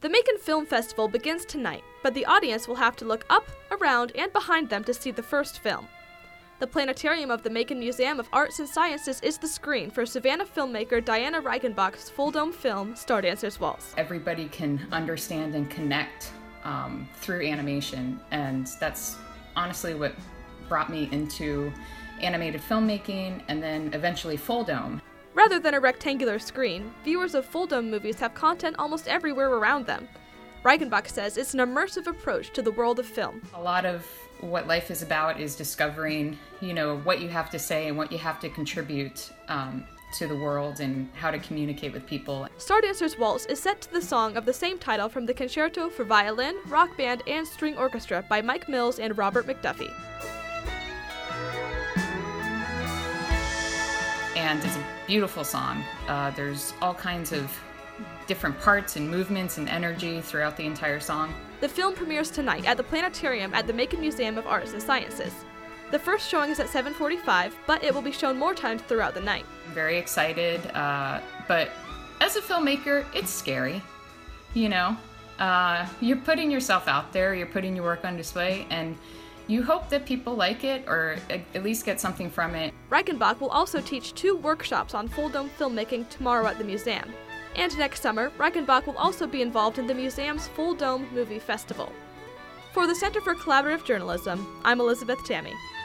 The Macon Film Festival begins tonight, but the audience will have to look up, around, and behind them to see the first film. The planetarium of the Macon Museum of Arts and Sciences is the screen for Savannah filmmaker Diana Reichenbach's full-dome film, Stardancer's Waltz. Everybody can understand and connect through animation, and that's honestly what brought me into animated filmmaking and then eventually full dome. Rather than a rectangular screen, viewers of full-dome movies have content almost everywhere around them. Reichenbach says it's an immersive approach to the world of film. A lot of what life is about is discovering, what you have to say and what you have to contribute to the world and how to communicate with people. Stardancer's Waltz is set to the song of the same title from the Concerto for Violin, Rock Band, and String Orchestra by Mike Mills and Robert McDuffie. And it's a beautiful song. There's all kinds of different parts and movements and energy throughout the entire song. The film premieres tonight at the Planetarium at the Macon Museum of Arts and Sciences. The first showing is at 7:45, but it will be shown more times throughout the night. I'm very excited, but as a filmmaker, it's scary. You're putting yourself out there, you're putting your work on display, and you hope that people like it or at least get something from it. Reichenbach will also teach 2 workshops on full-dome filmmaking tomorrow at the museum. And next summer, Reichenbach will also be involved in the museum's Full Dome Movie Festival. For the Center for Collaborative Journalism, I'm Elizabeth Tammy.